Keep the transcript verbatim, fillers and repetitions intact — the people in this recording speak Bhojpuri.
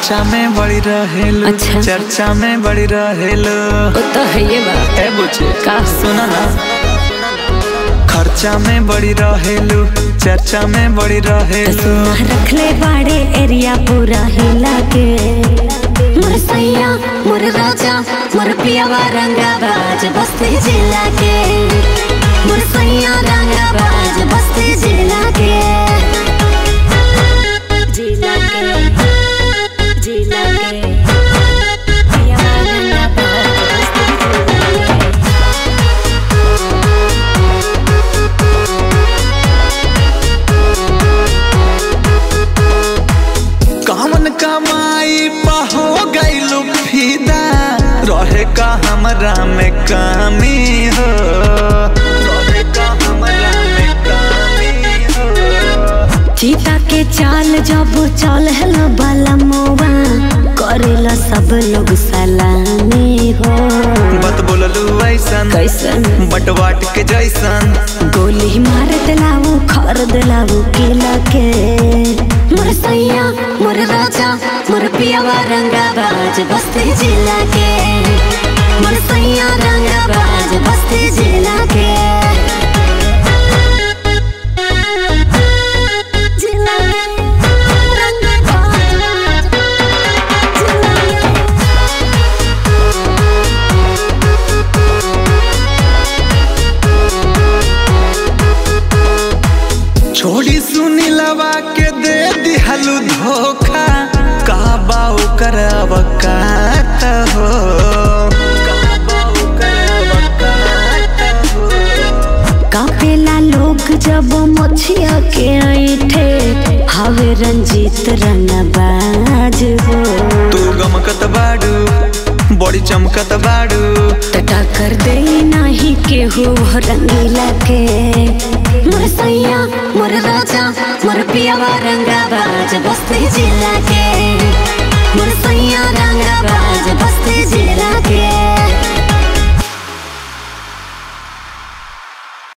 खर्चा में बड़ी रहेलू। अच्छा। चर्चा में बड़ी रहेलू। वो तो है ये बात। ए बुचे का सुना ना, खर्चा में बड़ी रहेलू, चर्चा में बड़ी रहेलू। सुना रखले बाड़े एरिया पूरा हिला के। मोर सैया मोर राजा मोर पियावा रंगाबाज बस्ती जिला के। मोर सैया रंगाबाज बस्ती जिला के। जिला के जिला के पियावा रंगाबाज कौन कमाई हो गईलू फीदा, रहे का हमरा में कमी हो, रहे का हमरा में कमी हो। चीता के चाल जब चल हेलो बाला मोवा करेला सब लोग सलामी हो। बत बोललू ऐसन कैसन बटवाट के जैसन, गोली मार दिलाऊ खर दिलाऊ किला के। मोर सैया मोर राजा मोर पियावा रंगाबाज बस्ती जिला के। मोर सैया रंगाबाज बस्ती जिला के। जिला के रंगाबाज जिला के। छोड़ी सुनी लवा के दे दिहलू धोखा, का बाऊ कर अवकात हो, का बाऊ कर अवकात हो। कापेला लोग जब मछिया के ऐठे हवे रंजीत रंगबाज हो। तू गमकत बाड़ू बड़ी चमकत बाड़ू, टटा कर दे नाही केहू रंगीला के। मोर सैया मोर राजा मोर पियावा रंगाबाज बस्ती जिला के।